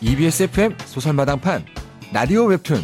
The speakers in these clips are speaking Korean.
EBS FM 소설마당판 라디오 웹툰.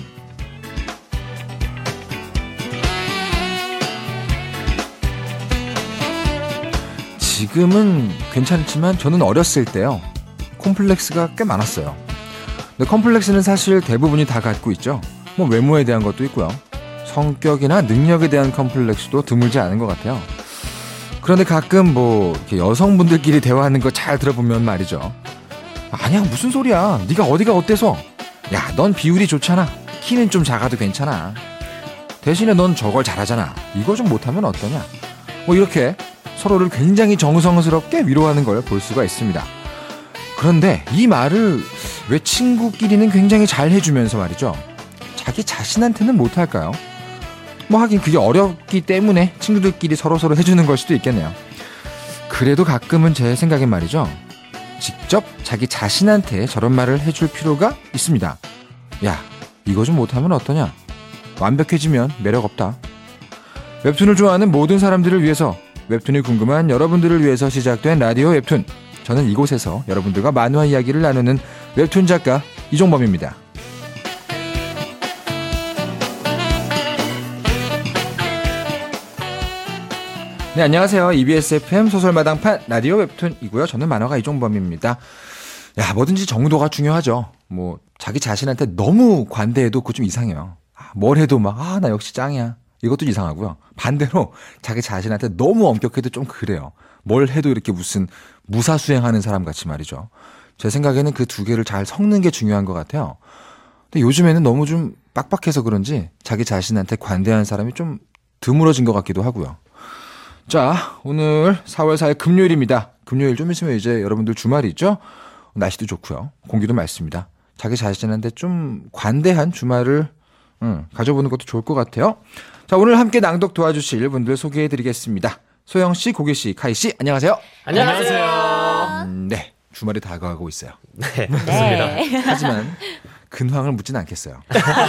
지금은 괜찮지만 저는 어렸을 때요, 콤플렉스가 꽤 많았어요. 근데 콤플렉스는 사실 대부분이 다 갖고 있죠. 뭐 외모에 대한 것도 있고요, 성격이나 능력에 대한 콤플렉스도 드물지 않은 것 같아요. 그런데 가끔 뭐 이렇게 여성분들끼리 대화하는 거 잘 들어보면 말이죠, 아니야 무슨 소리야, 네가 어디가 어때서, 야 넌 비율이 좋잖아, 키는 좀 작아도 괜찮아, 대신에 넌 저걸 잘하잖아, 이거 좀 못하면 어떠냐, 뭐 이렇게 서로를 굉장히 정성스럽게 위로하는 걸 볼 수가 있습니다. 그런데 이 말을 왜 친구끼리는 굉장히 잘 해주면서 말이죠, 자기 자신한테는 못할까요? 뭐 하긴 그게 어렵기 때문에 친구들끼리 서로서로 해주는 걸 수도 있겠네요. 그래도 가끔은 제 생각엔 말이죠, 직접 자기 자신한테 저런 말을 해줄 필요가 있습니다. 야, 이거 좀 못하면 어떠냐? 완벽해지면 매력 없다. 웹툰을 좋아하는 모든 사람들을 위해서, 웹툰이 궁금한 여러분들을 위해서 시작된 라디오 웹툰. 저는 이곳에서 여러분들과 만화 이야기를 나누는 웹툰 작가 이종범입니다. 네, 안녕하세요. EBS FM 소설마당판 라디오 웹툰이고요. 저는 만화가 이종범입니다. 야, 뭐든지 정도가 중요하죠. 뭐 자기 자신한테 너무 관대해도 그거 좀 이상해요. 뭘 해도 막 나 역시 짱이야, 이것도 이상하고요. 반대로 자기 자신한테 너무 엄격해도 좀 그래요. 뭘 해도 이렇게 무슨 무사수행하는 사람 같이 말이죠. 제 생각에는 그 두 개를 잘 섞는 게 중요한 것 같아요. 근데 요즘에는 너무 좀 빡빡해서 그런지 자기 자신한테 관대한 사람이 좀 드물어진 것 같기도 하고요. 자, 오늘 4월 4일 금요일입니다. 금요일 좀 있으면 이제 여러분들 주말이 있죠? 날씨도 좋고요, 공기도 맑습니다. 자기 자신한테 좀 관대한 주말을 가져보는 것도 좋을 것 같아요. 자, 오늘 함께 낭독 도와주실 분들 소개해드리겠습니다. 소영씨, 고기씨, 카이씨, 안녕하세요. 안녕하세요. 네, 주말이 다가오고 있어요. 네, 맞습니다. 하지만 근황을 묻진 않겠어요.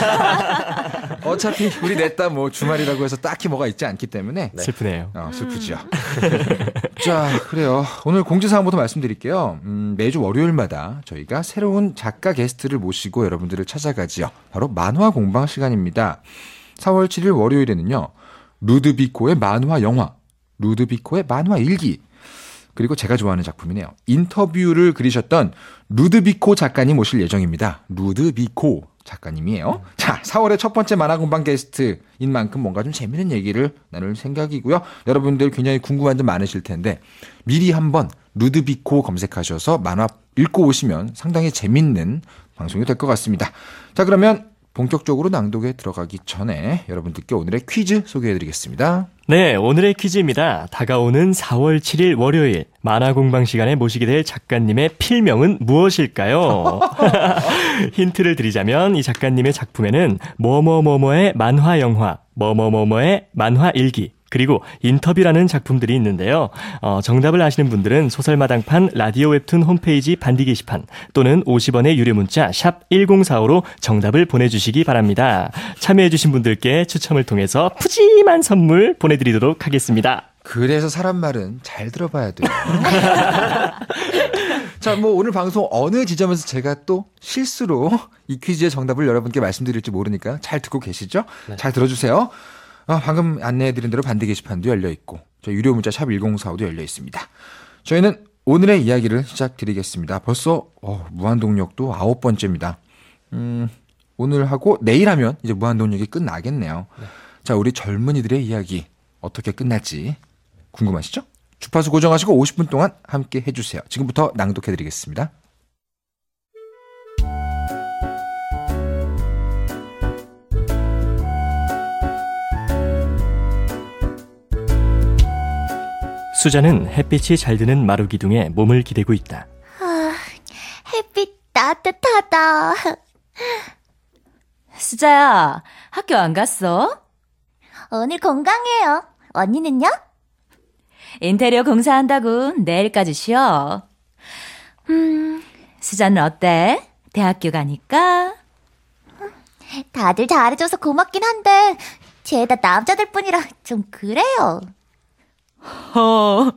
어차피 우리 넷다 뭐 주말이라고 해서 딱히 뭐가 있지 않기 때문에. 네. 슬프네요. 슬프죠. 자, 그래요. 오늘 공지사항부터 말씀드릴게요. 매주 월요일마다 저희가 새로운 작가 게스트를 모시고 여러분들을 찾아가지요. 바로 만화 공방 시간입니다. 4월 7일 월요일에는요, 루드비코의 만화 영화, 루드비코의 만화 일기, 그리고 제가 좋아하는 작품이네요, 인터뷰를 그리셨던 루드비코 작가님 모실 예정입니다. 루드비코 작가님이에요. 자, 4월의 첫 번째 만화공방 게스트인 만큼 뭔가 좀 재밌는 얘기를 나눌 생각이고요. 여러분들 굉장히 궁금한 점 많으실 텐데 미리 한번 루드비코 검색하셔서 만화 읽고 오시면 상당히 재밌는 방송이 될 것 같습니다. 자, 그러면 본격적으로 낭독에 들어가기 전에 여러분들께 오늘의 퀴즈 소개해드리겠습니다. 네, 오늘의 퀴즈입니다. 다가오는 4월 7일 월요일 만화공방 시간에 모시게 될 작가님의 필명은 무엇일까요? 힌트를 드리자면 이 작가님의 작품에는 뭐뭐뭐뭐의 만화 영화, 뭐뭐뭐뭐의 만화 일기, 그리고 인터뷰라는 작품들이 있는데요. 정답을 아시는 분들은 소설마당판 라디오 웹툰 홈페이지 반디 게시판 또는 50원의 유료 문자 샵 1045로 정답을 보내주시기 바랍니다. 참여해주신 분들께 추첨을 통해서 푸짐한 선물 보내드리도록 하겠습니다. 그래서 사람 말은 잘 들어봐야 돼요. 자, 뭐 오늘 방송 어느 지점에서 제가 또 실수로 이 퀴즈의 정답을 여러분께 말씀드릴지 모르니까 잘 듣고 계시죠? 네. 잘 들어주세요. 방금 안내해드린 대로 반대 게시판도 열려있고 저 유료 문자 샵 1045도 열려있습니다. 저희는 오늘의 이야기를 시작드리겠습니다. 벌써 무한동력도 9번째입니다. 오늘 하고 내일 하면 이제 무한동력이 끝나겠네요. 네. 자, 우리 젊은이들의 이야기 어떻게 끝날지 궁금하시죠? 주파수 고정하시고 50분 동안 함께 해주세요. 지금부터 낭독해드리겠습니다. 수자는 햇빛이 잘 드는 마루기둥에 몸을 기대고 있다. 햇빛 따뜻하다. 수자야, 학교 안 갔어? 오늘 건강해요. 언니는요? 인테리어 공사한다고 내일까지 쉬어. 수자는 어때? 대학교 가니까? 다들 잘해줘서 고맙긴 한데 죄다 남자들 뿐이라 좀 그래요.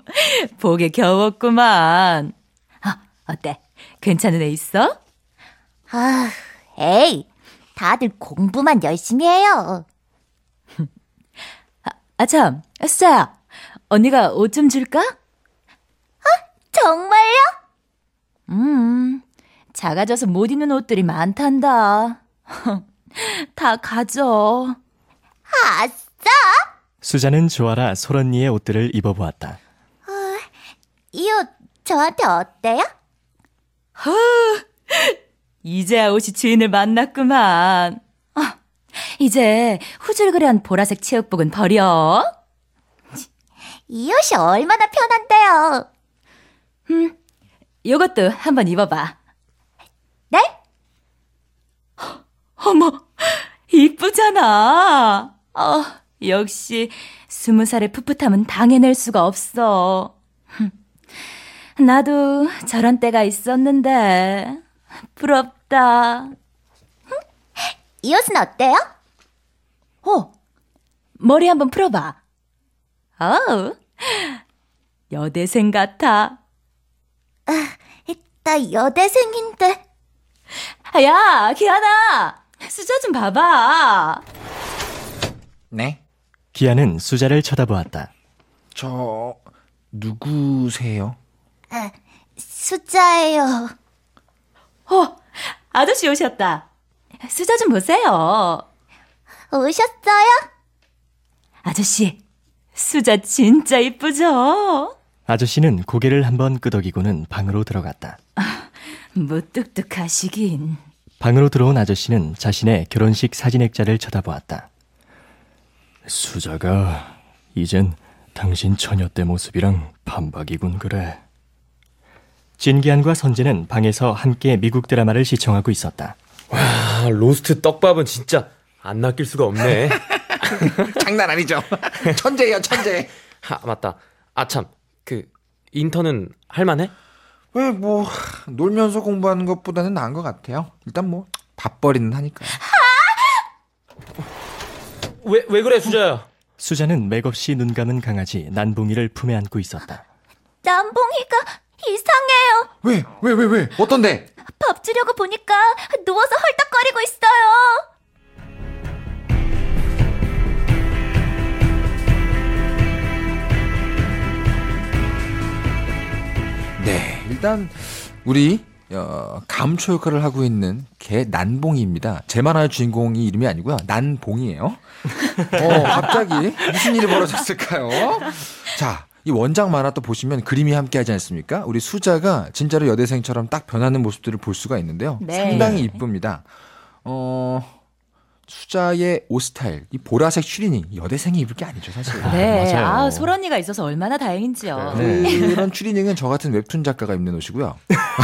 보게 겨웠구만. 어때? 괜찮은 애 있어? 에이, 다들 공부만 열심히 해요. 참, 수자야. 언니가 옷 좀 줄까? 정말요? 작아져서 못 입는 옷들이 많단다. 다 가져. 아싸! 수자는 좋아라 솔언니의 옷들을 입어보았다. 이 옷 저한테 어때요? 이제야 옷이 주인을 만났구만. 이제 후줄그레한 보라색 체육복은 버려. 이 옷이 얼마나 편한데요? 요것도 한번 입어봐. 네? 어머, 이쁘잖아. 역시 20살의 풋풋함은 당해낼 수가 없어. 나도 저런 때가 있었는데 부럽다. 이 옷은 어때요? 머리 한번 풀어봐. 여대생 같아. 나 여대생인데. 야, 기아나, 수저 좀 봐봐. 네? 기아는 수자를 쳐다보았다. 저 누구세요? 수자예요. 아저씨 오셨다. 수저 좀 보세요. 오셨어요? 아저씨, 수저 진짜 이쁘죠? 아저씨는 고개를 한번 끄덕이고는 방으로 들어갔다. 무뚝뚝하시긴. 방으로 들어온 아저씨는 자신의 결혼식 사진액자를 쳐다보았다. 수자가 이젠 당신 처녀 때 모습이랑 반박이군 그래. 진기한과 선재는 방에서 함께 미국 드라마를 시청하고 있었다. 와, 로스트 떡밥은 진짜 안 낚일 수가 없네. 장난 아니죠. 천재예요, 천재. 맞다. 참, 인턴은 할만해? 왜 놀면서 공부하는 것보다는 나은 것 같아요. 일단 밥벌이는 하니까요. 왜 그래, 수자야? 수자는 맥없이 눈 감은 강아지 난봉이를 품에 안고 있었다. 남봉이가 이상해요. 왜? 어떤데? 밥 주려고 보니까 누워서 헐떡거리고 있어요. 네, 일단 우리 감초 역할을 하고 있는 개 난봉이입니다. 제 만화의 주인공이 이름이 아니고요. 난봉이에요. 갑자기 무슨 일이 벌어졌을까요? 자, 이 원작 만화 또 보시면 그림이 함께하지 않습니까? 우리 수자가 진짜로 여대생처럼 딱 변하는 모습들을 볼 수가 있는데요. 네. 상당히 이쁩니다. 수자의 옷 스타일, 이 보라색 추리닝, 여대생이 입을 게 아니죠, 사실. 네, 맞아요. 솔언니가 있어서 얼마나 다행인지요. 그런 추리닝은 저 같은 웹툰 작가가 입는 옷이고요.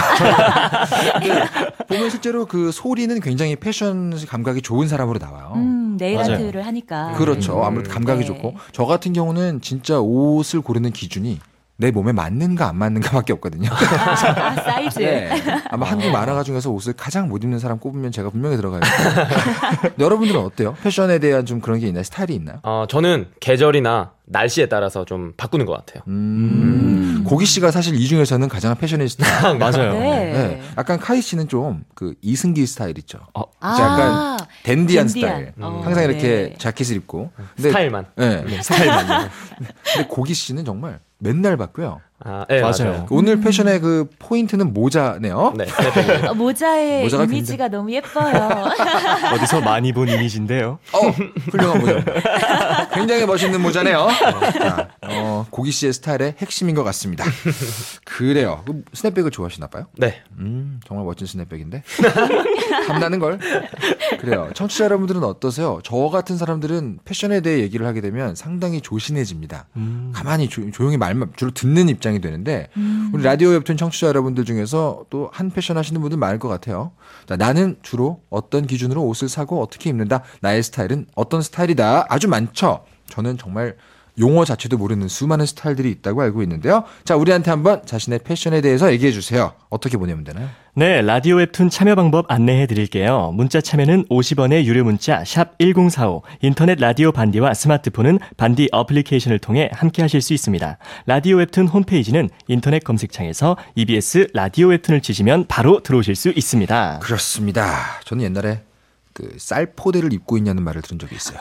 보면 실제로 그 소리는 굉장히 패션 감각이 좋은 사람으로 나와요. 네일 맞아요. 아트를 하니까. 그렇죠. 아무래도 감각이 네. 좋고. 저 같은 경우는 진짜 옷을 고르는 기준이 내 몸에 맞는가 안 맞는가밖에 없거든요. 사이즈. 네. 아마 한국 만화가 중에서 옷을 가장 못 입는 사람 꼽으면 제가 분명히 들어가요. 여러분들은 어때요? 패션에 대한 좀 그런 게 있나요? 스타일이 있나요? 저는 계절이나 날씨에 따라서 좀 바꾸는 것 같아요. 고기 씨가 사실 이 중에서는 가장 패셔니스타. 맞아요. 네. 네. 약간 카이 씨는 좀 그 이승기 스타일 있죠. 아, 약간 댄디한 댄디한. 스타일. 어, 항상 이렇게 네. 자켓을 입고. 근데, 스타일만. 네, 스타일만요. 근데 고기 씨는 정말 맨날 바뀌어요. 네, 맞아요. 맞아요. 오늘 패션의 그 포인트는 모자네요. 네, 스냅백이에요. 모자의 모자가 이미지가 너무 예뻐요. 어디서 많이 본 이미지인데요. 훌륭한 모자. 굉장히 멋있는 모자네요. 자, 고기 씨의 스타일의 핵심인 것 같습니다. 그래요. 스냅백을 좋아하시나 봐요? 네. 정말 멋진 스냅백인데. 탐나는 걸. 그래요. 청취자 여러분들은 어떠세요? 저 같은 사람들은 패션에 대해 얘기를 하게 되면 상당히 조신해집니다. 가만히 조용히 말만 주로 듣는 입장이 되는데 우리 라디오 웹툰 청취자 여러분들 중에서 또 한 패션 하시는 분들 많을 것 같아요. 자, 나는 주로 어떤 기준으로 옷을 사고 어떻게 입는다. 나의 스타일은 어떤 스타일이다. 아주 많죠. 저는 정말 용어 자체도 모르는 수많은 스타일들이 있다고 알고 있는데요. 자, 우리한테 한번 자신의 패션에 대해서 얘기해 주세요. 어떻게 보내면 되나요? 네, 라디오 웹툰 참여 방법 안내해 드릴게요. 문자 참여는 50원의 유료 문자 샵 1045, 인터넷 라디오 반디와 스마트폰은 반디 어플리케이션을 통해 함께 하실 수 있습니다. 라디오 웹툰 홈페이지는 인터넷 검색창에서 EBS 라디오 웹툰을 치시면 바로 들어오실 수 있습니다. 그렇습니다. 저는 옛날에 그 쌀포대를 입고 있냐는 말을 들은 적이 있어요.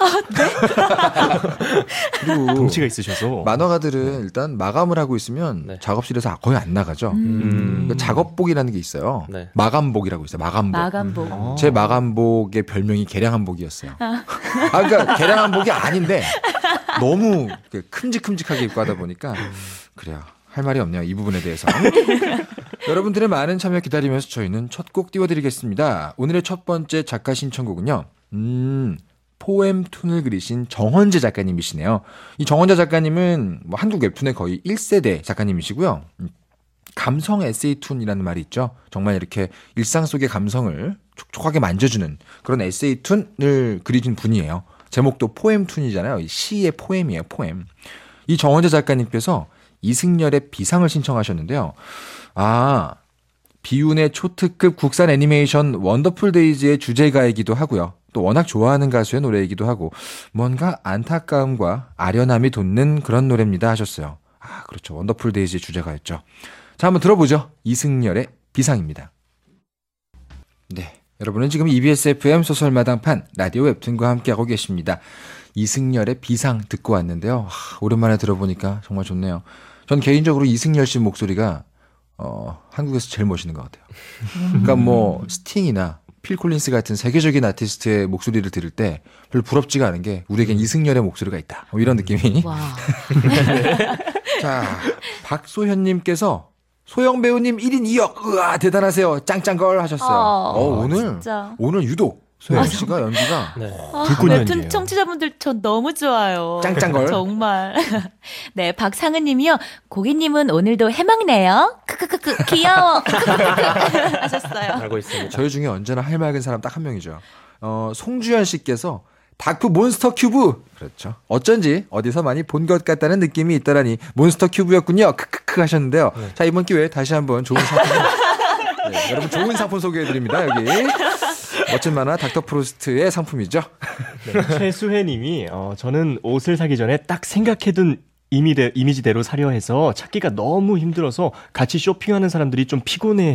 그리고 덩치가 있으셔서 만화가들은 일단 마감을 하고 있으면 네. 작업실에서 거의 안 나가죠. 그 작업복이라는 게 있어요. 네. 마감복이라고 있어요. 마감복. 마감복. 제 마감복의 별명이 개량한복이었어요. 그러니까 개량한복이 아닌데 너무 큼직큼직하게 입고 하다 보니까 그래요. 할 말이 없네요. 이 부분에 대해서. 여러분들의 많은 참여 기다리면서 저희는 첫 곡 띄워드리겠습니다. 오늘의 첫 번째 작가 신청곡은요. 포엠툰을 그리신 정헌재 작가님이시네요. 이 정헌재 작가님은 뭐 한국 웹툰의 거의 1세대 작가님이시고요. 감성 에세이툰이라는 말이 있죠. 정말 이렇게 일상 속의 감성을 촉촉하게 만져주는 그런 에세이툰을 그리신 분이에요. 제목도 포엠툰이잖아요. 시의 포엠이에요. 포엠. 이 정헌재 작가님께서 이승열의 비상을 신청하셨는데요. 비운의 초특급 국산 애니메이션 원더풀 데이즈의 주제가이기도 하고요. 또 워낙 좋아하는 가수의 노래이기도 하고 뭔가 안타까움과 아련함이 돋는 그런 노래입니다 하셨어요. 그렇죠. 원더풀 데이즈의 주제가였죠. 자, 한번 들어보죠. 이승열의 비상입니다. 네, 여러분은 지금 EBS FM 소설마당판 라디오 웹툰과 함께하고 계십니다. 이승열의 비상 듣고 왔는데요. 오랜만에 들어보니까 정말 좋네요. 전 개인적으로 이승열 씨 목소리가 한국에서 제일 멋있는 것 같아요. 그러니까 뭐 스팅이나 필 콜린스 같은 세계적인 아티스트의 목소리를 들을 때 별로 부럽지가 않은 게 우리에겐 이승열의 목소리가 있다. 뭐 이런 느낌이. 와. 자, 박소현님께서 소영 배우님 1인 2역 으아 대단하세요. 짱짱걸 하셨어요. 오늘 유독 소영 씨가 연기가 네. 불꽃 웹툰 연기예요. 청취자분들 저 너무 좋아요. 짱짱걸. 정말. 네, 박상은님이요. 고객님은 오늘도 해맑네요. 크크크크 귀여워. 크크크크 하셨어요. 알고 있습니다. 저희 중에 언제나 할 맑은 사람 딱 한 명이죠. 송주현 씨께서 다크 몬스터 큐브. 그렇죠. 어쩐지 어디서 많이 본 것 같다는 느낌이 있더라니 몬스터 큐브였군요. 크크크 하셨는데요. 네. 자, 이번 기회에 다시 한번 좋은 상품. 네, 여러분 좋은 상품 소개해드립니다. 여기. 멋진 만화 닥터 프로스트의 상품이죠. 네, 최수혜님이 저는 옷을 사기 전에 딱 생각해둔 이미지대로 사려 해서 찾기가 너무 힘들어서 같이 쇼핑하는 사람들이 좀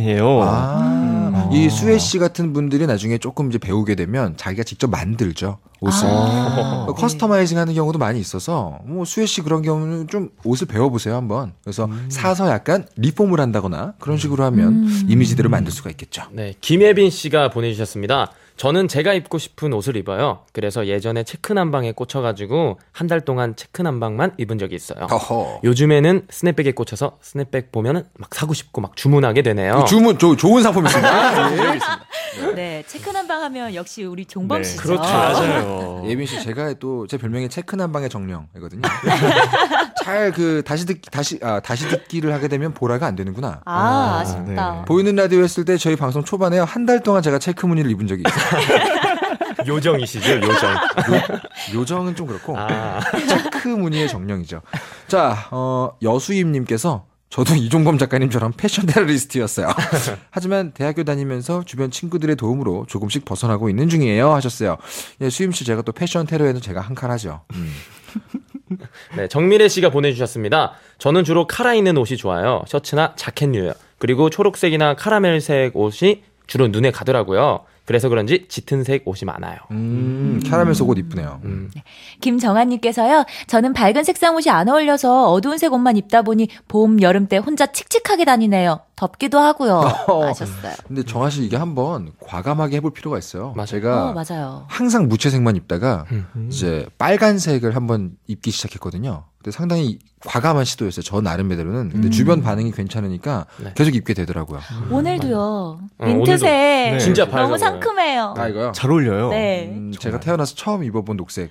피곤해해요. 이 수혜 씨 같은 분들이 나중에 조금 이제 배우게 되면 자기가 직접 만들죠. 옷을. 커스터마이징 하는 경우도 많이 있어서 뭐 수혜 씨 그런 경우는 좀 옷을 배워보세요 한번. 그래서 사서 약간 리폼을 한다거나 그런 식으로 하면 이미지대로 만들 수가 있겠죠. 네, 김혜빈 씨가 보내주셨습니다. 저는 제가 입고 싶은 옷을 입어요. 그래서 예전에 체크 남방에 꽂혀가지고 한 달 동안 체크 남방만 입은 적이 있어요. 어허. 요즘에는 스냅백에 꽂혀서 스냅백 보면은 막 사고 싶고 막 주문하게 되네요. 주문 좋은 상품 있습니다. 네. 네, 체크난방 하면 역시 우리 종범 네, 씨죠. 그렇죠. 맞아요. 예빈 씨 제가 또 제 별명이 체크 난방의 정령이거든요. 잘 다시 듣기를 하게 되면 보라가 안 되는구나. 아쉽다. 네. 보이는 라디오 했을 때 저희 방송 초반에 한 달 동안 제가 체크 무늬를 입은 적이 있어요. 요정이시죠, 요정. 요정은 좀 그렇고 아, 체크 무늬의 정령이죠. 자, 여수임님께서 저도 이종범 작가님처럼 패션 테러리스트였어요. 하지만 대학교 다니면서 주변 친구들의 도움으로 조금씩 벗어나고 있는 중이에요 하셨어요. 예, 수임 씨 제가 또 패션 테러에는 제가 한 칼 하죠. 네, 정미래 씨가 보내주셨습니다. 저는 주로 카라 있는 옷이 좋아요. 셔츠나 자켓류요. 그리고 초록색이나 카라멜색 옷이 주로 눈에 가더라고요. 그래서 그런지 짙은 색 옷이 많아요. 캐러멜 속옷 이쁘네요. 김정아님께서요. 저는 밝은 색상 옷이 안 어울려서 어두운 색 옷만 입다 보니 봄, 여름 때 혼자 칙칙하게 다니네요. 덥기도 하고요. 하셨어요. 근데 정아 씨 이게 한번 과감하게 해볼 필요가 있어요. 맞아요. 제가 맞아요. 항상 무채색만 입다가 이제 빨간색을 한번 입기 시작했거든요. 근데 상당히 과감한 시도였어요. 저 나름대로는. 근데 주변 반응이 괜찮으니까 네. 계속 입게 되더라고요. 오늘도요. 오늘도. 민트색. 네. 진짜 너무 밝아 보여요. 상큼해요. 이거요? 잘 어울려요. 네. 제가 태어나서 처음 입어본 녹색.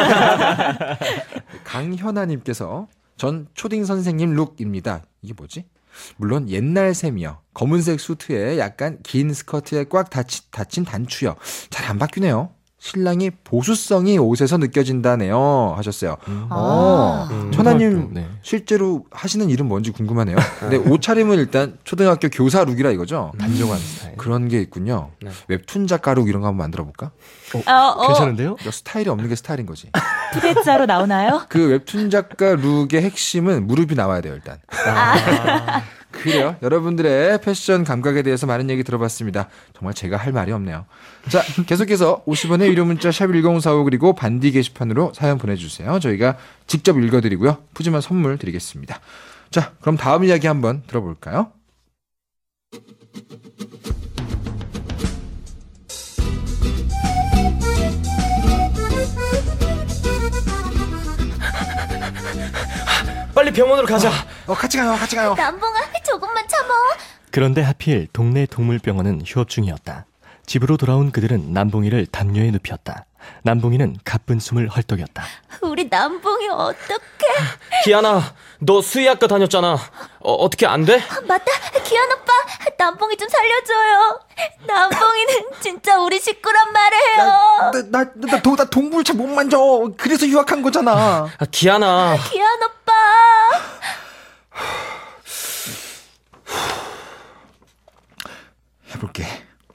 강현아님께서 전 초딩 선생님 룩입니다. 이게 뭐지? 물론 옛날 셈이요. 검은색 수트에 약간 긴 스커트에 꽉 닫힌 단추요. 잘 안 바뀌네요. 신랑이 보수성이 옷에서 느껴진다네요 하셨어요. 천하님 네. 실제로 하시는 일은 뭔지 궁금하네요. 근데 옷차림은 일단 초등학교 교사 룩이라 이거죠. 단정한 스타일. 그런 게 있군요. 네. 웹툰 작가 룩 이런 거 한번 만들어 볼까? 괜찮은데요? 스타일이 없는 게 스타일인 거지. 부대자로 나오나요? 그 웹툰 작가 룩의 핵심은 무릎이 나와야 돼요, 일단. 그래요. 여러분들의 패션 감각에 대해서 많은 얘기 들어봤습니다. 정말 제가 할 말이 없네요. 자, 계속해서 50원의 유료 문자 샵 1045 그리고 반디 게시판으로 사연 보내주세요. 저희가 직접 읽어드리고요. 푸짐한 선물 드리겠습니다. 자, 그럼 다음 이야기 한번 들어볼까요? 빨리 병원으로 가자. 같이 가요, 같이 가요. 남봉아, 조금만 참어. 그런데 하필 동네 동물병원은 휴업 중이었다. 집으로 돌아온 그들은 남봉이를 담요에 눕혔다. 남봉이는 가쁜 숨을 헐떡였다. 우리 남봉이 어떡해. 기아나, 너 수의학과 다녔잖아. 어떻게 안 돼? 맞다, 기현 오빠. 남봉이 좀 살려줘요. 남봉이는 진짜 우리 식구란 말이에요. 나 동물 잘 못 만져. 그래서 유학한 거잖아. 기아나. 기현 오빠. 해볼게.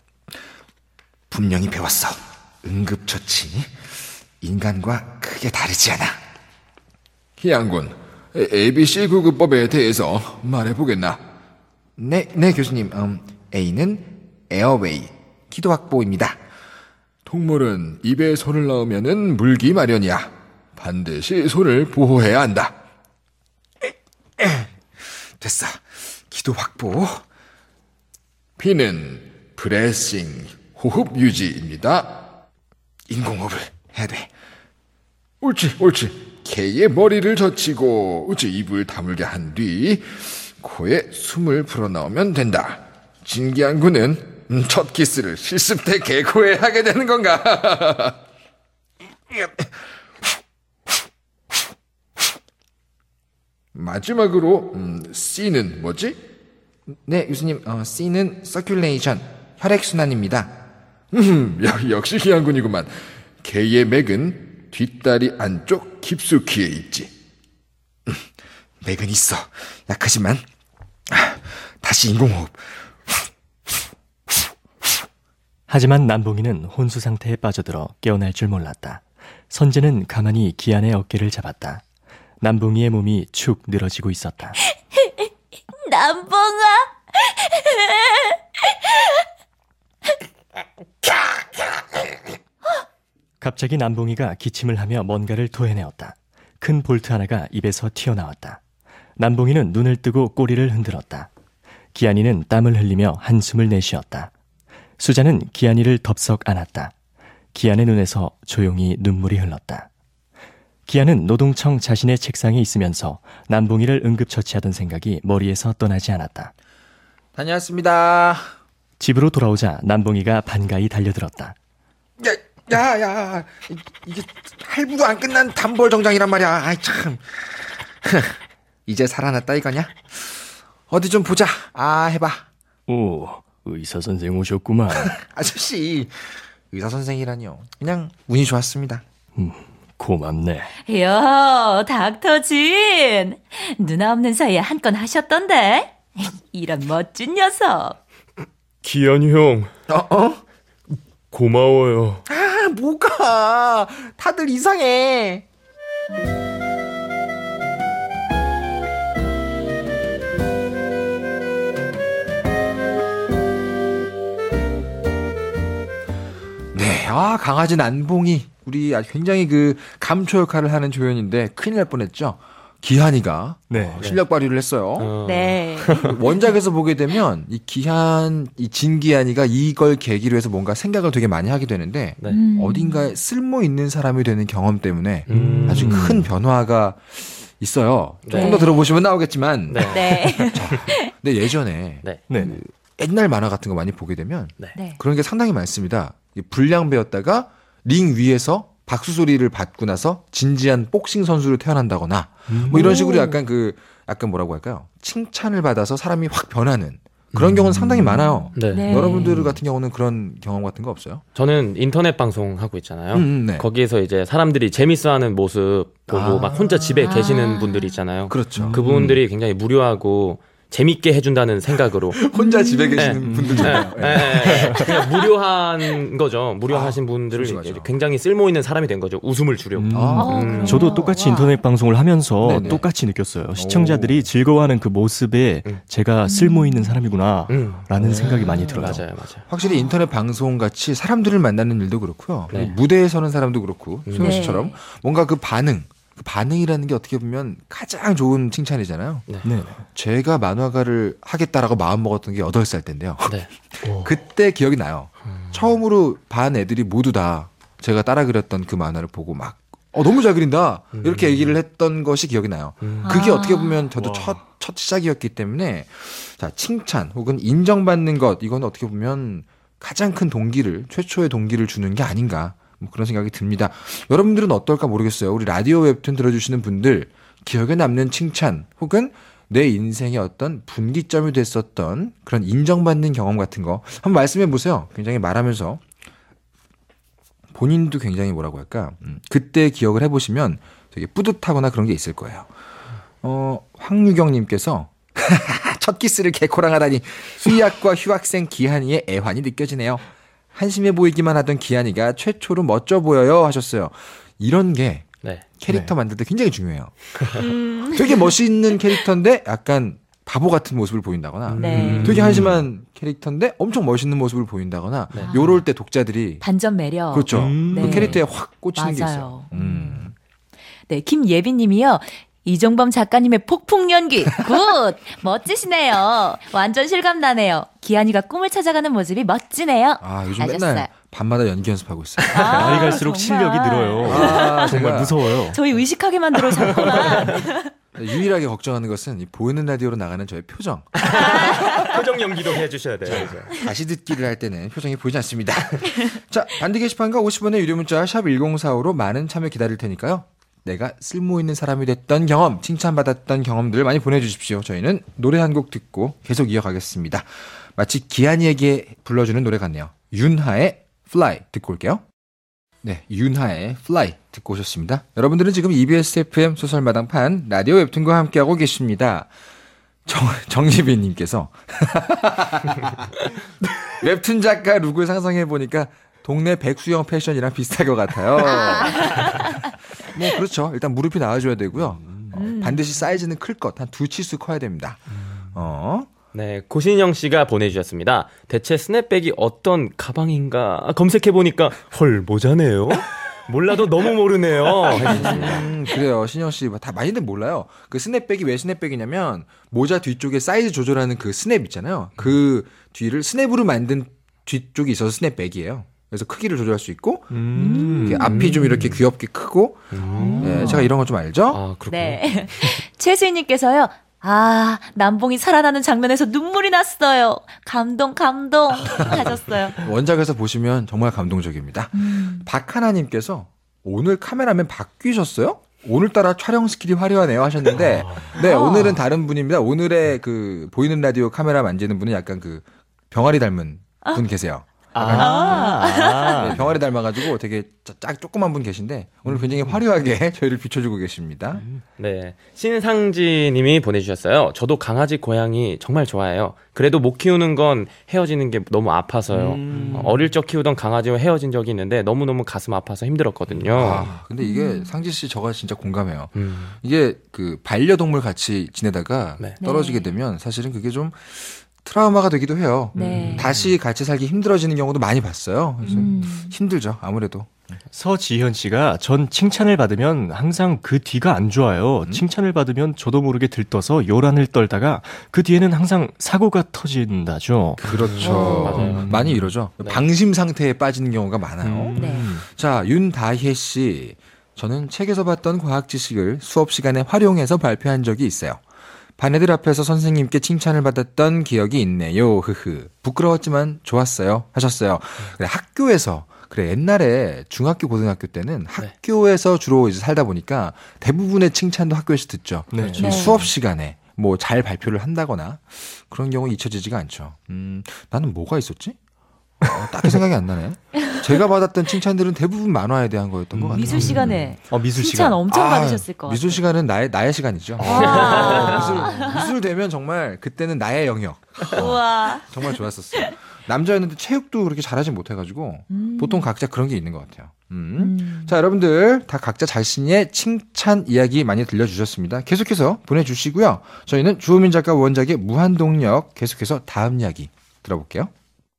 분명히 배웠어. 응급처치. 인간과 크게 다르지 않아. 희양군, ABC 구급법에 대해서 말해보겠나? 네, 교수님. A는 에어웨이, 기도 확보입니다. 동물은 입에 손을 넣으면은 물기 마련이야. 반드시 손을 보호해야 한다. 됐어. 기도 확보. B는 브레싱, 호흡 유지입니다. 인공호흡을 해야 돼. 옳지. 개의 머리를 젖히고 입을 다물게 한 뒤 코에 숨을 불어넣으면 된다. 진기한 군은 첫 키스를 실습 때 개코에 하게 되는 건가? 마지막으로 C는 뭐지? 네, 교수님. C는 서큘레이션, 혈액순환입니다. 역시 기한군이구만. 개의 맥은 뒷다리 안쪽 깊숙이에 있지. 맥은 있어. 약하지만 다시 인공호흡. 하지만 남봉이는 혼수 상태에 빠져들어 깨어날 줄 몰랐다. 선재는 가만히 기안의 어깨를 잡았다. 남봉이의 몸이 축 늘어지고 있었다. 남봉아. 갑자기 남봉이가 기침을 하며 뭔가를 토해내었다. 큰 볼트 하나가 입에서 튀어나왔다. 남봉이는 눈을 뜨고 꼬리를 흔들었다. 기안이는 땀을 흘리며 한숨을 내쉬었다. 수자는 기안이를 덥석 안았다. 기안의 눈에서 조용히 눈물이 흘렀다. 기안은 노동청 자신의 책상에 있으면서 남봉이를 응급처치하던 생각이 머리에서 떠나지 않았다. 다녀왔습니다. 집으로 돌아오자 남봉이가 반가이 달려들었다. 야, 이게 할부도 안 끝난 단벌 정장이란 말이야. 아이 참. 이제 살아났다 이거냐? 어디 좀 보자. 해봐. 오, 의사 선생 오셨구만. 아저씨, 의사 선생이라니요. 그냥 운이 좋았습니다. 고맙네. 야, 닥터진. 누나 없는 사이에 한 건 하셨던데? 이런 멋진 녀석. 기현이 형. 고마워요. 뭐가? 다들 이상해. 네, 강아지 난봉이 우리 굉장히 그 감초 역할을 하는 조연인데 큰일 날 뻔했죠. 기한이가 네. 실력 발휘를 했어요. 네. 원작에서 보게 되면 이 진기한이가 이걸 계기로 해서 뭔가 생각을 되게 많이 하게 되는데 네. 어딘가에 쓸모 있는 사람이 되는 경험 때문에 아주 큰 변화가 있어요. 네. 조금 더 들어보시면 나오겠지만 네. 네. 근데 예전에 네. 네. 옛날 만화 같은 거 많이 보게 되면 네. 그런 게 상당히 많습니다. 불량배였다가 링 위에서 박수 소리를 받고 나서 진지한 복싱 선수로 태어난다거나 뭐 이런 식으로 약간 뭐라고 할까요? 칭찬을 받아서 사람이 확 변하는 그런 경우는 상당히 많아요. 네. 네. 여러분들 같은 경우는 그런 경험 같은 거 없어요? 저는 인터넷 방송 하고 있잖아요. 네. 거기에서 이제 사람들이 재밌어하는 모습 보고 막 혼자 집에 계시는 분들이 있잖아요. 그렇죠. 그분들이 굉장히 무료하고 재밌게 해준다는 생각으로 혼자 집에 계시는 분들잖아요. 그냥 무료한 거죠. 무료하신 분들을 훌륭하죠. 이제 굉장히 쓸모 있는 사람이 된 거죠. 웃음을 주려고. 그래요? 저도 똑같이 와. 인터넷 방송을 하면서 네네. 똑같이 느꼈어요. 시청자들이 즐거워하는 그 모습에 제가 쓸모 있는 사람이구나 라는 생각이 많이 들어요. 맞아요. 확실히 인터넷 방송 같이 사람들을 만나는 일도 그렇고요. 네. 무대에 서는 사람도 그렇고 소영 네. 씨처럼 뭔가 그 반응이라는 게 어떻게 보면 가장 좋은 칭찬이잖아요. 네. 제가 만화가를 하겠다라고 마음먹었던 게 8살 때인데요. 네. 그때 기억이 나요. 처음으로 반 애들이 모두 다 제가 따라 그렸던 그 만화를 보고 막 너무 잘 그린다 이렇게 얘기를 했던 것이 기억이 나요. 그게 어떻게 보면 저도 첫 시작이었기 때문에 자, 칭찬 혹은 인정받는 것 이건 어떻게 보면 가장 큰 최초의 동기를 주는 게 아닌가 뭐 그런 생각이 듭니다. 여러분들은 어떨까 모르겠어요. 우리 라디오 웹툰 들어주시는 분들 기억에 남는 칭찬 혹은 내 인생의 어떤 분기점이 됐었던 그런 인정받는 경험 같은 거 한번 말씀해 보세요. 굉장히 말하면서 본인도 굉장히 뭐라고 할까 그때 기억을 해보시면 되게 뿌듯하거나 그런 게 있을 거예요. 황유경님께서 첫 키스를 개코랑 하다니 수의학과 휴학생 기한이의 애환이 느껴지네요. 한심해 보이기만 하던 기한이가 최초로 멋져 보여요 하셨어요. 이런 게 네. 캐릭터 만들 때 굉장히 중요해요. 되게 멋있는 캐릭터인데 약간 바보 같은 모습을 보인다거나 네. 되게 한심한 캐릭터인데 엄청 멋있는 모습을 보인다거나 요럴 때 독자들이 반전 매력. 그렇죠. 네. 그 캐릭터에 확 꽂히는 게 맞아요. 있어요. 네, 김예빈님이요. 이정범 작가님의 폭풍 연기 굿 멋지시네요. 완전 실감 나네요. 기한이가 꿈을 찾아가는 모습이 멋지네요. 아 요즘 하셨어요. 맨날 밤마다 연기 연습하고 있어요. 날이 갈수록 정말. 실력이 늘어요. 정말 제가 무서워요. 저희 의식하게 만들어 자꾸만. 유일하게 걱정하는 것은 이 보이는 라디오로 나가는 저의 표정. 표정 연기도 해주셔야 돼요. 다시 듣기를 할 때는 표정이 보이지 않습니다. 자, 단디 게시판과 50원의 유료 문자 샵 1045로 많은 참여 기다릴 테니까요. 내가 쓸모있는 사람이 됐던 경험, 칭찬받았던 경험들 많이 보내주십시오. 저희는 노래 한 곡 듣고 계속 이어가겠습니다. 마치 기한이에게 불러주는 노래 같네요. 윤하의 Fly 듣고 올게요. 네, 윤하의 Fly 듣고 오셨습니다. 여러분들은 지금 EBS FM 소설마당판 라디오 웹툰과 함께하고 계십니다. 정지빈님께서 웹툰 작가 룩을 상상해보니까 동네 백수형 패션이랑 비슷할 것 같아요. 뭐 그렇죠. 일단 무릎이 나와줘야 되고요. 반드시 사이즈는 클 것, 한 2치수 커야 됩니다. 네, 고신영 씨가 보내주셨습니다. 대체 스냅백이 어떤 가방인가 검색해보니까 헐 모자네요. 몰라도 너무 모르네요. 그래요. 신영 씨 다 많이들 몰라요. 그 스냅백이 왜 스냅백이냐면 모자 뒤쪽에 사이즈 조절하는 그 스냅 있잖아요. 그 뒤를 스냅으로 만든 뒤쪽이 있어서 스냅백이에요. 그래서 크기를 조절할 수 있고 앞이 좀 이렇게 귀엽게 크고 네, 제가 이런 거 좀 알죠? 아, 그렇군요. 네. 최수희님께서요. 아, 남봉이 살아나는 장면에서 눈물이 났어요. 감동 하셨어요. 원작에서 보시면 정말 감동적입니다. 박하나님께서 오늘 카메라맨 바뀌셨어요? 오늘따라 촬영 스킬이 화려하네요 하셨는데 네 오늘은 다른 분입니다. 오늘의 그 보이는 라디오 카메라 만지는 분은 약간 그 병아리 닮은 분 계세요. 네, 병아리 닮아가지고 되게 조그만 분 계신데 오늘 굉장히 화려하게 저희를 비춰주고 계십니다. 네, 신상지 님이 보내주셨어요. 저도 강아지 고양이 정말 좋아해요. 그래도 못 키우는 건 헤어지는 게 너무 아파서요. 어릴 적 키우던 강아지와 헤어진 적이 있는데 너무너무 가슴 아파서 힘들었거든요. 근데 이게 상지 씨 저가 진짜 공감해요. 이게 그 반려동물 같이 지내다가 네. 떨어지게 되면 사실은 그게 좀 트라우마가 되기도 해요. 네. 다시 같이 살기 힘들어지는 경우도 많이 봤어요. 그래서 힘들죠, 아무래도. 서지현 씨가 전 칭찬을 받으면 항상 그 뒤가 안 좋아요. 칭찬을 받으면 저도 모르게 들떠서 요란을 떨다가 그 뒤에는 항상 사고가 터진다죠. 그렇죠. 맞아요. 많이 이러죠. 방심 상태에 빠지는 경우가 많아요. 네. 자, 윤다혜 씨. 저는 책에서 봤던 과학 지식을 수업 시간에 활용해서 발표한 적이 있어요. 반 애들 앞에서 선생님께 칭찬을 받았던 기억이 있네요. 부끄러웠지만 좋았어요. 하셨어요. 그래, 학교에서 그래 옛날에 중학교 고등학교 때는 학교에서 주로 이제 살다 보니까 대부분의 칭찬도 학교에서 듣죠. 네. 네. 수업 시간에 뭐 잘 발표를 한다거나 그런 경우 잊혀지지가 않죠. 나는 뭐가 있었지? 딱히 생각이 안 나네. 제가 받았던 칭찬들은 대부분 만화에 대한 거였던 것 같아요. 미술 시간에 미술 칭찬 시간. 엄청 받으셨을 것 같아요. 미술 시간은 나의 시간이죠. 미술 되면 정말 그때는 나의 영역. 우와. 정말 좋았었어요. 남자였는데 체육도 그렇게 잘하진 못해가지고 보통 각자 그런 게 있는 것 같아요. 자, 여러분들 다 각자 자신의 칭찬 이야기 많이 들려주셨습니다. 계속해서 보내주시고요. 저희는 주호민 작가 원작의 무한동력 계속해서 다음 이야기 들어볼게요.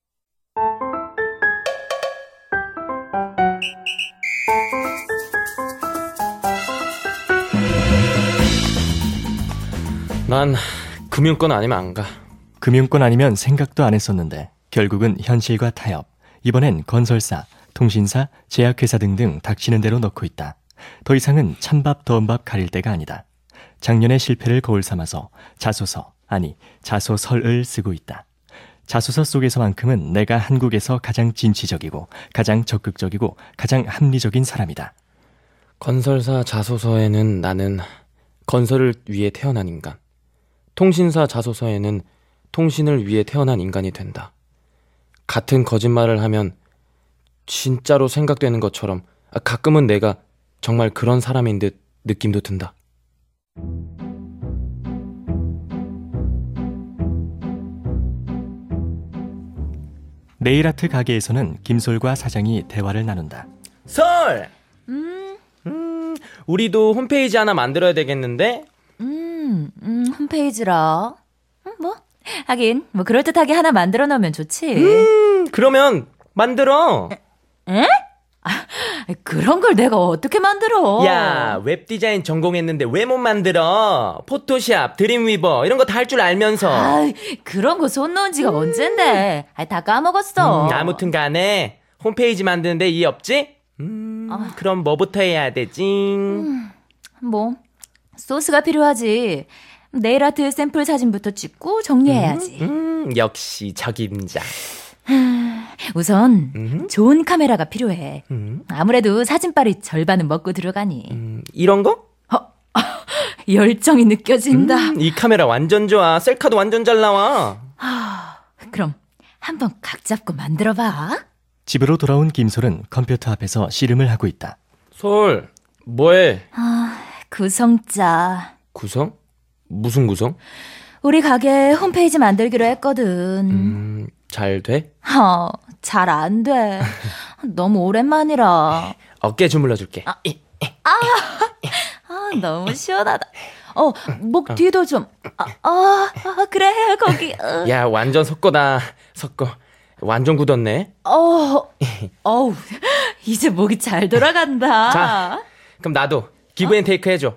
난 금융권 아니면 안 가. 금융권 아니면 생각도 안 했었는데 결국은 현실과 타협. 이번엔 건설사, 통신사, 제약회사 등등 닥치는 대로 넣고 있다. 더 이상은 찬밥 더운 밥 가릴 때가 아니다. 작년의 실패를 거울 삼아서 자소설을 쓰고 있다. 자소서 속에서만큼은 내가 한국에서 가장 진취적이고 가장 적극적이고 가장 합리적인 사람이다. 건설사 자소서에는 나는 건설을 위해 태어난 인간, 통신사 자소서에는 통신을 위해 태어난 인간이 된다. 같은 거짓말을 하면 진짜로 생각되는 것처럼 가끔은 내가 정말 그런 사람인 듯 느낌도 든다. 네일아트 가게에서는 김솔과 사장이 대화를 나눈다. 솔! 우리도 홈페이지 하나 만들어야 되겠는데? 홈페이지라. 뭐 하긴 뭐 그럴듯하게 하나 만들어 놓으면 좋지. 그러면 만들어. 에? 그런 걸 내가 어떻게 만들어? 야, 웹디자인 전공했는데 왜 못 만들어? 포토샵, 드림위버 이런 거 다 할 줄 알면서. 그런 거 손 놓은 지가 언젠데. 다 까먹었어. 아무튼 간에 홈페이지 만드는데 이해 없지? 그럼 뭐부터 해야 되지? 뭐 소스가 필요하지. 네일아트 샘플 사진부터 찍고 정리해야지. 역시 적임자. 우선 좋은 카메라가 필요해. 아무래도 사진빨이 절반은 먹고 들어가니. 이런 거? 열정이 느껴진다. 이 카메라 완전 좋아. 셀카도 완전 잘 나와. 그럼 한번 각 잡고 만들어봐. 집으로 돌아온 김솔은 컴퓨터 앞에서 씨름을 하고 있다. 솔, 뭐해? 구성자. 구성? 무슨 구성? 우리 가게 홈페이지 만들기로 했거든. 잘 돼? 잘 안 돼. 너무 오랜만이라. 어깨 주물러 줄게. 너무 시원하다. 목 뒤도 좀. 그래, 거기. 야, 완전 석고다. 석고. 완전 굳었네. 이제 목이 잘 돌아간다. 자, 그럼 나도 기브앤테이크 해줘.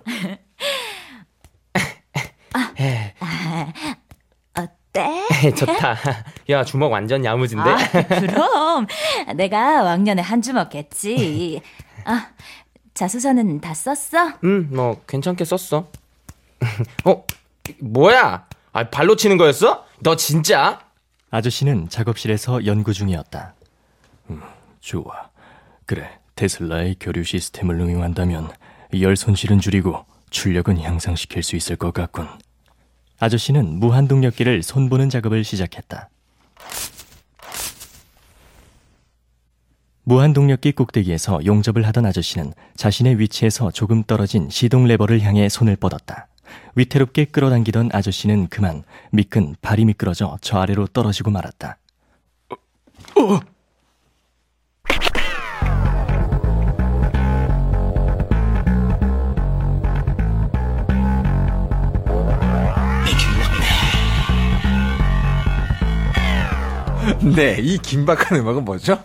어때? 좋다. 야, 주먹 완전 야무진데? 그럼 내가 왕년에 한 주먹 했지. 자소서는 다 썼어? 뭐 괜찮게 썼어. 뭐야? 발로 치는 거였어? 너 진짜? 아저씨는 작업실에서 연구 중이었다. 좋아. 그래, 테슬라의 교류 시스템을 응용한다면 열 손실은 줄이고 출력은 향상시킬 수 있을 것 같군. 아저씨는 무한동력기를 손보는 작업을 시작했다. 무한동력기 꼭대기에서 용접을 하던 아저씨는 자신의 위치에서 조금 떨어진 시동 레버를 향해 손을 뻗었다. 위태롭게 끌어당기던 아저씨는 그만 미끈 발이 미끄러져 저 아래로 떨어지고 말았다. 네, 이 긴박한 음악은 뭐죠?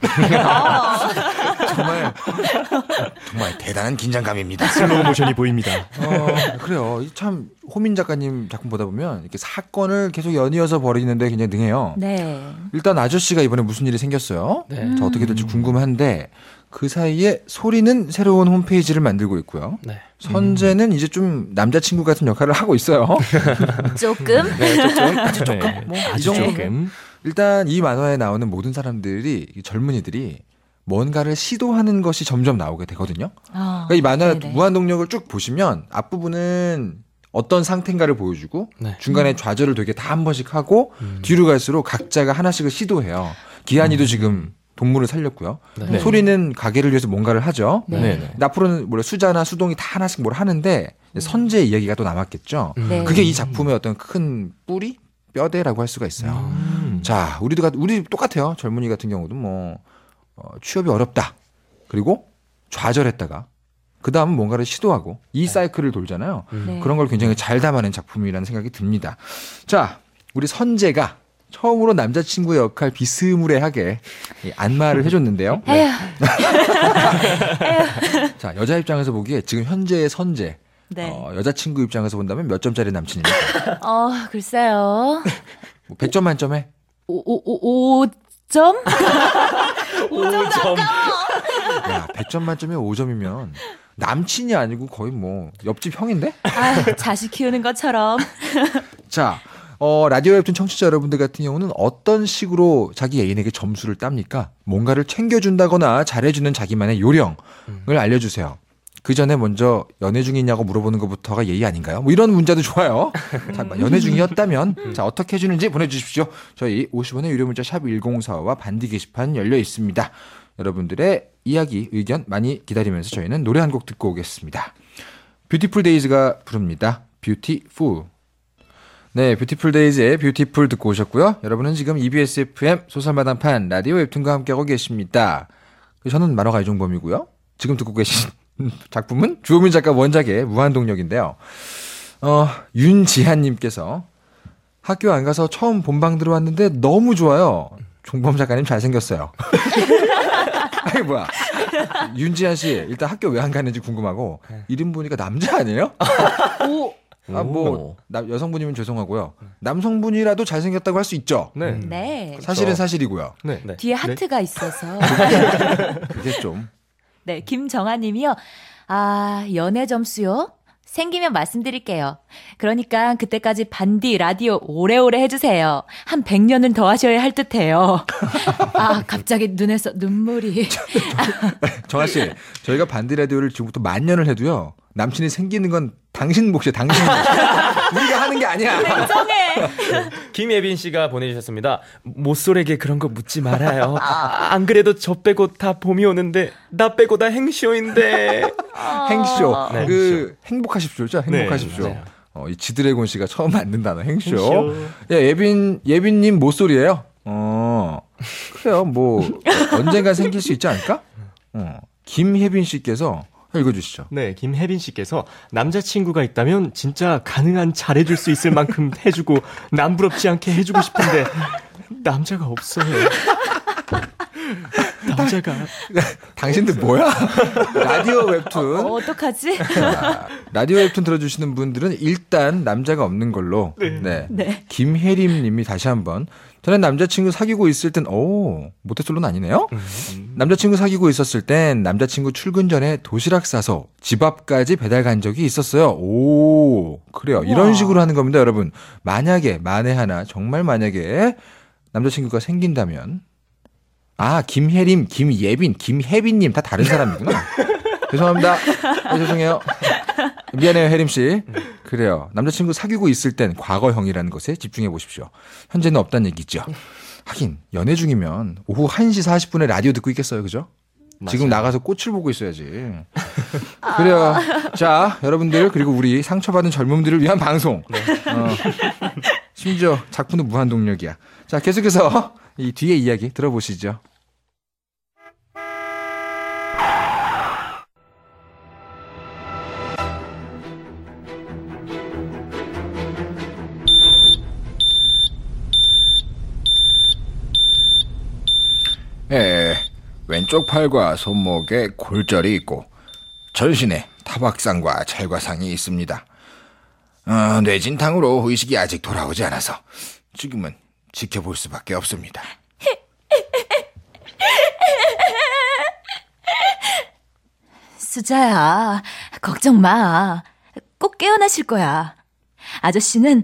정말 대단한 긴장감입니다. 슬로우 모션이 보입니다. 그래요. 참 호민 작가님 작품 보다 보면 이렇게 사건을 계속 연이어서 벌이는데 굉장히 능해요. 네. 일단 아저씨가 이번에 무슨 일이 생겼어요. 네. 자, 어떻게 될지 궁금한데 그 사이에 소리는 새로운 홈페이지를 만들고 있고요. 네. 선재는 이제 좀 남자친구 같은 역할을 하고 있어요. 조금? 네, 아주 조금. 네, 뭐, 아주 이 정도. 조금. 일단 이 만화에 나오는 모든 사람들이, 젊은이들이 뭔가를 시도하는 것이 점점 나오게 되거든요. 그러니까 이 만화 네네. 무한동력을 쭉 보시면 앞부분은 어떤 상태인가를 보여주고 네. 중간에 좌절을 되게 다 한 번씩 하고 뒤로 갈수록 각자가 하나씩을 시도해요. 기한이도 지금 동물을 살렸고요. 네. 소리는 가게를 위해서 뭔가를 하죠. 네. 근데 앞으로는 수자나 수동이 다 하나씩 뭘 하는데 선제의 이야기가 또 남았겠죠. 네. 그게 이 작품의 어떤 큰 뿌리? 뼈대라고 할 수가 있어요. 자, 우리 똑같아요. 젊은이 같은 경우도 취업이 어렵다. 그리고 좌절했다가 그 다음은 뭔가를 시도하고 이 사이클을 돌잖아요. 네. 그런 걸 굉장히 잘 담아낸 작품이라는 생각이 듭니다. 자, 우리 선재가 처음으로 남자친구의 역할 비스무리하게 안마를 해줬는데요. 에휴. 자, 여자 입장에서 보기에 지금 현재의 선재, 네. 여자친구 입장에서 본다면 몇 점짜리 남친입니까? 글쎄요. 100점 만점에? 5점? 5점. 야, 100점 만점에 5점이면 남친이 아니고 거의 옆집 형인데? 자식 키우는 것처럼. 자, 라디오 웹툰 청취자 여러분들 같은 경우는 어떤 식으로 자기 애인에게 점수를 tab니까? 뭔가를 챙겨준다거나 잘해주는 자기만의 요령을 알려주세요. 그 전에 먼저 연애 중이냐고 물어보는 것부터가 예의 아닌가요? 이런 문자도 좋아요. 자, 연애 중이었다면 자, 어떻게 해주는지 보내주십시오. 저희 50원의 유료 문자 샵 1045와 반디 게시판 열려 있습니다. 여러분들의 이야기, 의견 많이 기다리면서 저희는 노래 한 곡 듣고 오겠습니다. 뷰티풀 데이즈가 부릅니다. 뷰티풀. 네, 뷰티풀 데이즈의 뷰티풀 듣고 오셨고요. 여러분은 지금 EBS FM 소설마당판 라디오 웹툰과 함께하고 계십니다. 저는 만화가 이종범이고요. 지금 듣고 계신 작품은 주호민 작가 원작의 무한동력인데요. 윤지한님께서 학교 안 가서 처음 본방 들어왔는데 너무 좋아요. 종범 작가님 잘생겼어요. 아니 뭐야. 윤지한 씨 일단 학교 왜 안 가는지 궁금하고 이름 보니까 남자 아니에요? 여성분이면 죄송하고요. 남성분이라도 잘생겼다고 할 수 있죠. 네. 네. 사실은 사실이고요. 네. 네. 뒤에 하트가 있어서. 그게 좀. 네, 김정아 님이요. 연애 점수요? 생기면 말씀드릴게요. 그러니까 그때까지 반디 라디오 오래오래 해주세요. 한 100년은 더 하셔야 할 듯해요. 갑자기 눈에서 눈물이. 정아 씨, 저희가 반디 라디오를 지금부터 10,000년을 해도요. 남친이 생기는 건 당신 몫이에요. 당신 몫. 우리가 하는 게 아니야. 냉정해. 김예빈 씨가 보내주셨습니다. 모쏠에게 그런 거 묻지 말아요. 안 그래도 저 빼고 다 봄이 오는데 나 빼고 다 행쇼인데. 행쇼. 네, 행복하십시오죠? 행복하십시오. 네, 이 지드래곤 씨가 처음 만든 단어 행쇼. 행쇼. 예, 예빈님 모쏠이에요. 그래요. 언젠가 생길 수 있지 않을까? 김혜빈 씨께서 읽어주시죠. 네, 김혜빈 씨께서 남자친구가 있다면 진짜 가능한 잘해줄 수 있을 만큼 해주고 남부럽지 않게 해주고 싶은데 남자가 없어요. 남자가. 당신들 뭐야? 라디오 웹툰. 어떡하지? 라디오 웹툰 들어주시는 분들은 일단 남자가 없는 걸로. 네. 김혜림 님이 다시 한번. 저는 남자친구 사귀고 있을 땐, 모태솔로는 아니네요? 남자친구 사귀고 있었을 땐 남자친구 출근 전에 도시락 싸서 집 앞까지 배달 간 적이 있었어요. 오, 그래요. 이런 식으로 하는 겁니다, 여러분. 만약에, 만에 하나, 정말 만약에 남자친구가 생긴다면, 김혜림, 김예빈, 김혜빈님 다 다른 사람이구나. 죄송합니다. 죄송해요. 미안해요, 혜림씨. 그래요. 남자친구 사귀고 있을 땐 과거형이라는 것에 집중해 보십시오. 현재는 없다는 얘기죠. 하긴 연애 중이면 오후 1시 40분에 라디오 듣고 있겠어요. 그죠? 맞아요. 지금 나가서 꽃을 보고 있어야지. 그래요. 자, 여러분들 그리고 우리 상처받은 젊음들을 위한 방송. 심지어 작품도 무한동력이야. 자, 계속해서 이 뒤에 이야기 들어보시죠. 왼쪽 팔과 손목에 골절이 있고 전신에 타박상과 찰과상이 있습니다. 뇌진탕으로 의식이 아직 돌아오지 않아서 지금은 지켜볼 수밖에 없습니다. 수자야, 걱정 마. 꼭 깨어나실 거야. 아저씨는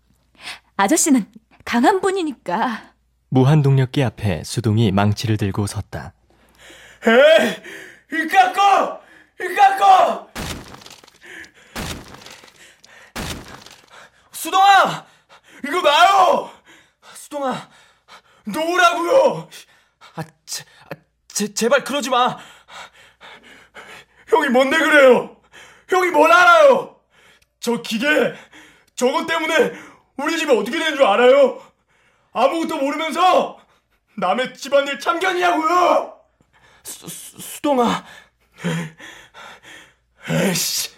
강한 분이니까. 무한동력기 앞에 수동이 망치를 들고 섰다. 깎고! 수동아! 이거 놔요! 수동아, 놓으라고요! 제발 그러지 마! 형이 뭔데 그래요? 형이 뭘 알아요? 저 기계, 저것 때문에 우리 집이 어떻게 된 줄 알아요? 아무것도 모르면서 남의 집안일 참견이냐고요! 수동아, 에이씨.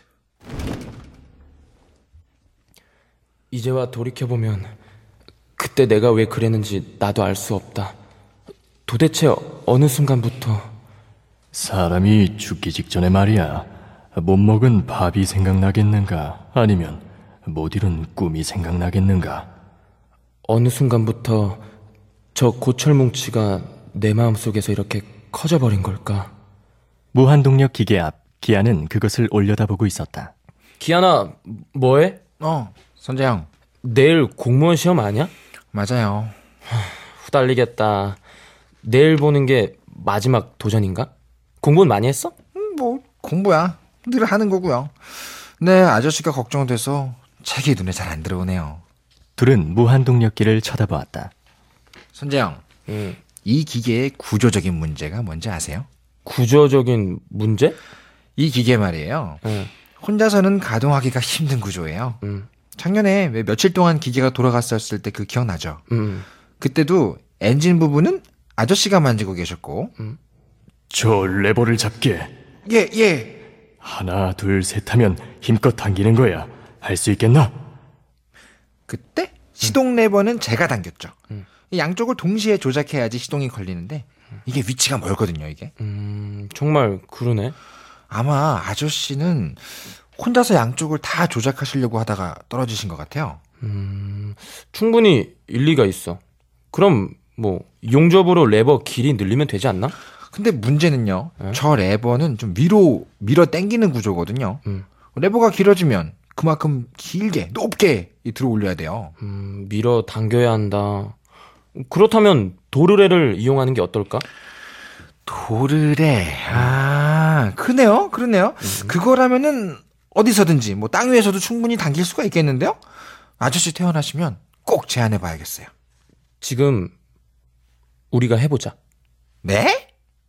이제와 돌이켜보면 그때 내가 왜 그랬는지 나도 알 수 없다. 도대체 어느 순간부터 사람이 죽기 직전에 말이야. 못 먹은 밥이 생각나겠는가? 아니면 못 이룬 꿈이 생각나겠는가? 어느 순간부터 저 고철뭉치가 내 마음속에서 이렇게 커져버린 걸까? 무한동력 기계 앞 기아는 그것을 올려다보고 있었다. 기아나, 뭐해? 선재형. 내일 공무원 시험 아니야? 맞아요. 후달리겠다. 내일 보는 게 마지막 도전인가? 공부는 많이 했어? 뭐 공부야. 늘 하는 거고요. 네, 아저씨가 걱정돼서 책이 눈에 잘 안 들어오네요. 둘은 무한동력기를 쳐다보았다. 선재형. 이 기계의 구조적인 문제가 뭔지 아세요? 구조적인 문제? 이 기계 말이에요. 혼자서는 가동하기가 힘든 구조예요. 작년에 왜 며칠 동안 기계가 돌아갔었을 때 그 기억나죠? 그때도 엔진 부분은 아저씨가 만지고 계셨고. 저 레버를 잡게. 예. 하나, 둘, 셋 하면 힘껏 당기는 거야. 할 수 있겠나? 그때 시동 레버는 제가 당겼죠. 이 양쪽을 동시에 조작해야지 시동이 걸리는데 이게 위치가 멀거든요, 이게. 정말 그러네. 아마 아저씨는 혼자서 양쪽을 다 조작하시려고 하다가 떨어지신 것 같아요. 충분히 일리가 있어. 그럼 뭐 용접으로 레버 길이 늘리면 되지 않나? 근데 문제는요. 저 레버는 좀 위로 밀어 당기는 구조거든요. 레버가 길어지면 그만큼 길게 높게 들어 올려야 돼요. 밀어 당겨야 한다. 그렇다면 도르래를 이용하는 게 어떨까? 도르래. 그러네요. 그거라면은 어디서든지 뭐 땅 위에서도 충분히 당길 수가 있겠는데요. 아저씨 태어나시면 꼭 제안해 봐야겠어요. 지금 우리가 해보자. 네?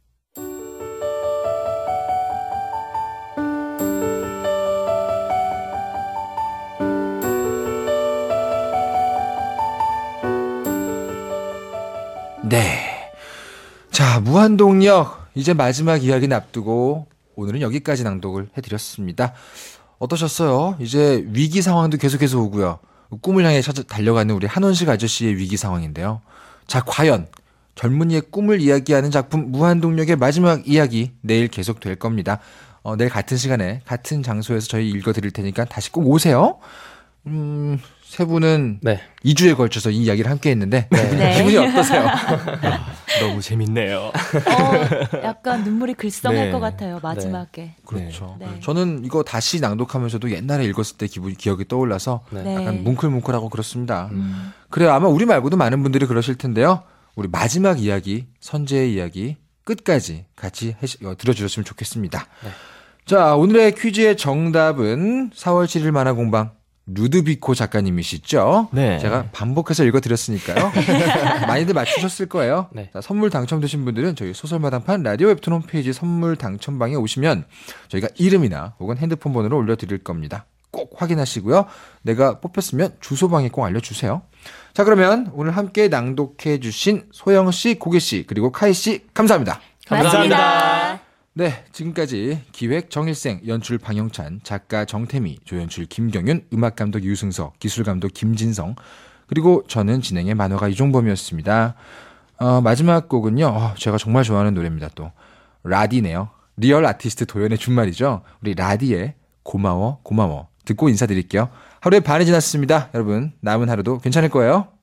네. 자, 무한동력 이제 마지막 이야기는 앞두고 오늘은 여기까지 낭독을 해드렸습니다. 어떠셨어요? 이제 위기 상황도 계속해서 오고요. 꿈을 향해 달려가는 우리 한원식 아저씨의 위기 상황인데요. 자, 과연 젊은이의 꿈을 이야기하는 작품 무한동력의 마지막 이야기 내일 계속 될 겁니다. 내일 같은 시간에 같은 장소에서 저희 읽어드릴 테니까 다시 꼭 오세요. 세 분은 네. 2주에 걸쳐서 이 이야기를 함께 했는데 네. 기분이 어떠세요? 너무 재밌네요. 약간 눈물이 글썽할 네. 것 같아요, 마지막에. 그렇죠. 네. 저는 이거 다시 낭독하면서도 옛날에 읽었을 때 기억이 떠올라서 네. 약간 뭉클뭉클하고 그렇습니다. 그래요. 아마 우리 말고도 많은 분들이 그러실 텐데요. 우리 마지막 이야기, 선재의 이야기 끝까지 같이 들어주셨으면 좋겠습니다. 네. 자, 오늘의 퀴즈의 정답은 4월 7일 만화공방 루드비코 작가님이시죠? 네. 제가 반복해서 읽어드렸으니까요. 많이들 맞추셨을 거예요. 네. 자, 선물 당첨되신 분들은 저희 소설마당판 라디오 웹툰 홈페이지 선물 당첨방에 오시면 저희가 이름이나 혹은 핸드폰 번호를 올려드릴 겁니다. 꼭 확인하시고요. 내가 뽑혔으면 주소방에 꼭 알려주세요. 자, 그러면 오늘 함께 낭독해 주신 소영씨, 고개씨, 그리고 카이씨 감사합니다. 감사합니다. 네, 지금까지 기획 정일생, 연출 방영찬, 작가 정태미, 조연출 김경윤, 음악감독 유승석, 기술감독 김진성, 그리고 저는 진행의 만화가 이종범이었습니다. 마지막 곡은요, 제가 정말 좋아하는 노래입니다. 또 라디네요. 리얼 아티스트 도연의 준말이죠. 우리 라디의 고마워 듣고 인사드릴게요. 하루의 반이 지났습니다. 여러분, 남은 하루도 괜찮을 거예요.